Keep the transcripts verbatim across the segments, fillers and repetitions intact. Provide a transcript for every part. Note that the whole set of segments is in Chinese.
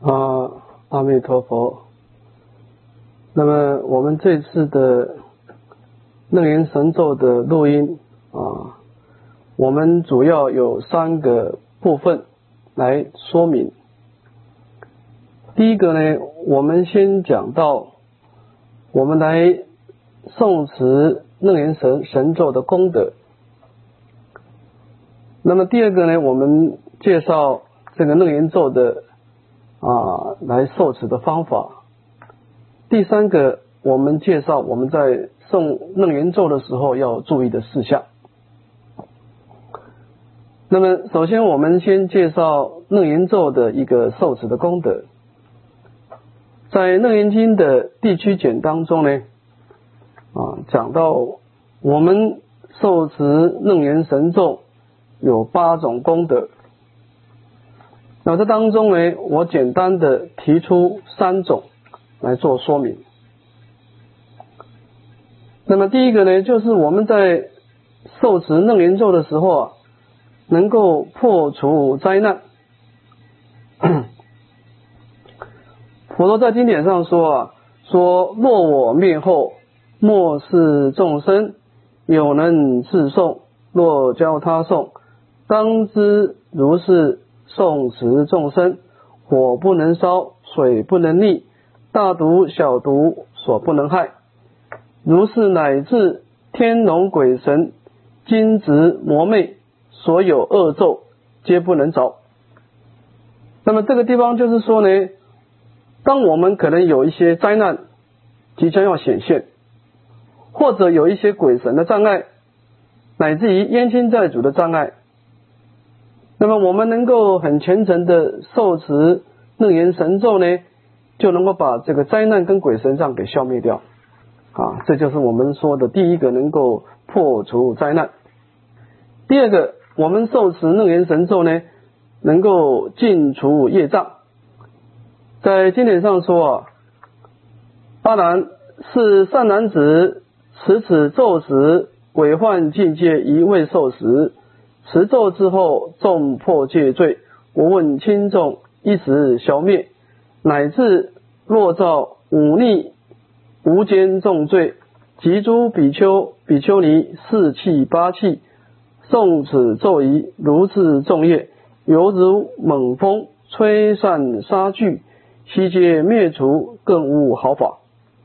啊，阿弥陀佛。那么我们这次的楞严神咒的录音啊，我们主要有三个部分来说明。第一个呢，我们先讲到我们来诵持楞严神神咒的功德。那么第二个呢，我们介绍这个楞严咒的啊来受持的方法。第三个，我们介绍我们在诵楞严咒的时候要注意的事项。那么首先我们先介绍楞严咒的一个受持的功德。在楞严经的地区简当中呢，啊讲到我们受持楞严神咒有八种功德。那这当中呢，我简单的提出三种来做说明。那么第一个呢，就是我们在受持楞严咒的时候啊，能够破除灾难。佛陀在经典上说啊，说若我灭后，末世众生有能自诵，若教他诵，当知如是诵持众生，火不能烧，水不能溺，大毒小毒所不能害，如是乃至天龙鬼神、金子魔魅，所有恶咒皆不能着。那么这个地方就是说呢，当我们可能有一些灾难即将要显现，或者有一些鬼神的障碍，乃至于冤亲债主的障碍，那么我们能够很虔诚的受持楞严神咒呢，就能够把这个灾难跟鬼神障给消灭掉啊，这就是我们说的第一个，能够破除灾难。第二个，我们受持楞严神咒呢，能够尽除业障。在经典上说啊，阿难，是善男子持此咒时，毁患境界一未受时，持咒之后众破戒罪，我问轻重一时消灭，乃至若造忤逆无间重罪，及诸比丘比丘尼四气八气，诵此咒仪，如是众业，犹如猛风吹散沙炬，悉皆灭除，更无好法。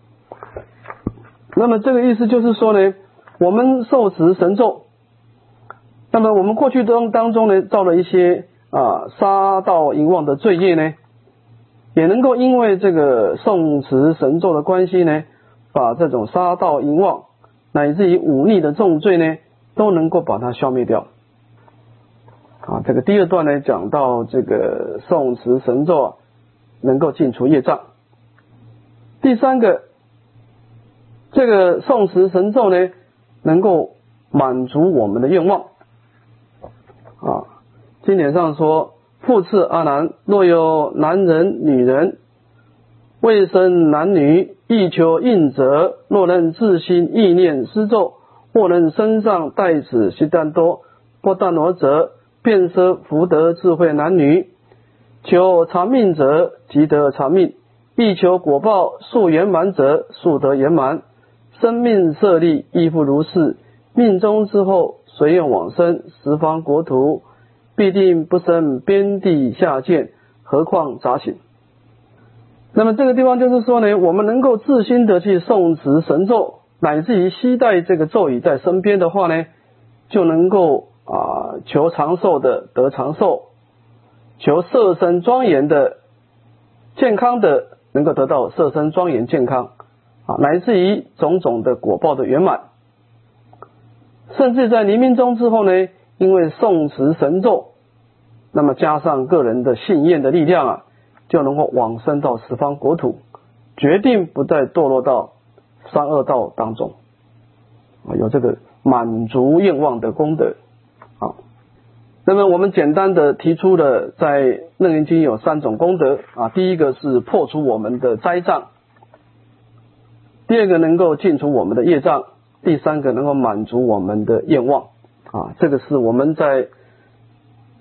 那么这个意思就是说呢，我们受持神咒，那么我们过去当当中呢，造了一些啊杀盗淫妄的罪业呢，也能够因为这个诵持神咒的关系呢，把这种杀盗淫妄乃至于忤逆的重罪呢，都能够把它消灭掉。啊，这个第二段呢，讲到这个诵持神咒啊，能够尽除业障。第三个，这个诵持神咒呢，能够满足我们的愿望。啊，经典上说，复次阿难，若有男人女人未生男女，亦求应者，若能自心意念施咒，或能身上带此悉檀多波旦罗者，便设福德智慧男女。求长命者即得长命，亦求果报速圆满者速得圆满。生命舍利亦复如是，命终之后随愿往生十方国土，必定不生边地下贱，何况杂行。那么这个地方就是说呢，我们能够自心的去诵持神咒，乃至于携带这个咒语在身边的话呢，就能够啊求长寿的得长寿，求色身庄严的健康的能够得到色身庄严健康啊，乃至于种种的果报的圆满。甚至在黎明中之后呢，因为诵持神咒，那么加上个人的信愿的力量啊，就能够往生到十方国土，决定不再堕落到三恶道当中啊，有这个满足愿望的功德啊。那么我们简单的提出了在楞严经有三种功德啊，第一个是破除我们的灾障，第二个能够尽除我们的业障，第三个能够满足我们的愿望啊。这个是我们在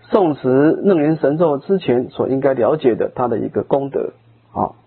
诵持楞严神咒之前所应该了解的它的一个功德。好。